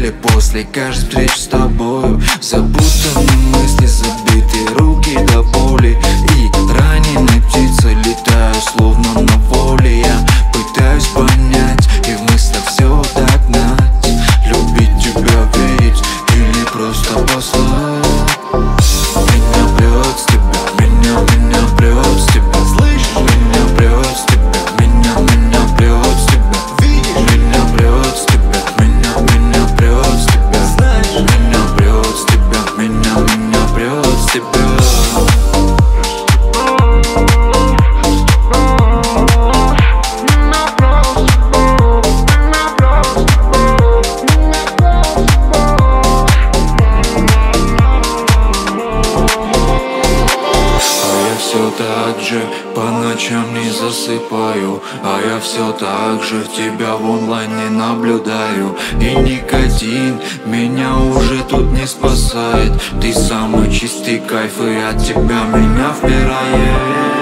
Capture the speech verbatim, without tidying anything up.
тебе после каждой встречи с тобою. Запутаны мысли, забиты руки до боли, и раненой птицей летаю, словно на воле. Я пытаюсь понять и в мыслях все догнать. Любить тебя, верить или просто послать. Меня прет с тебя, меня, меня прет с тебя. Слышишь? Меня прет с тебя, меня, меня прет с тебя. Видишь? Меня прет с тебя, меня, меня прет с тебя. Знаешь? Меня прет с тебя, меня, меня прет с тебя. Все так же по ночам не засыпаю, а я все так же тебя в онлайне наблюдаю. И никотин меня уже тут не спасает. Ты самый чистый кайф, и от тебя меня впирает.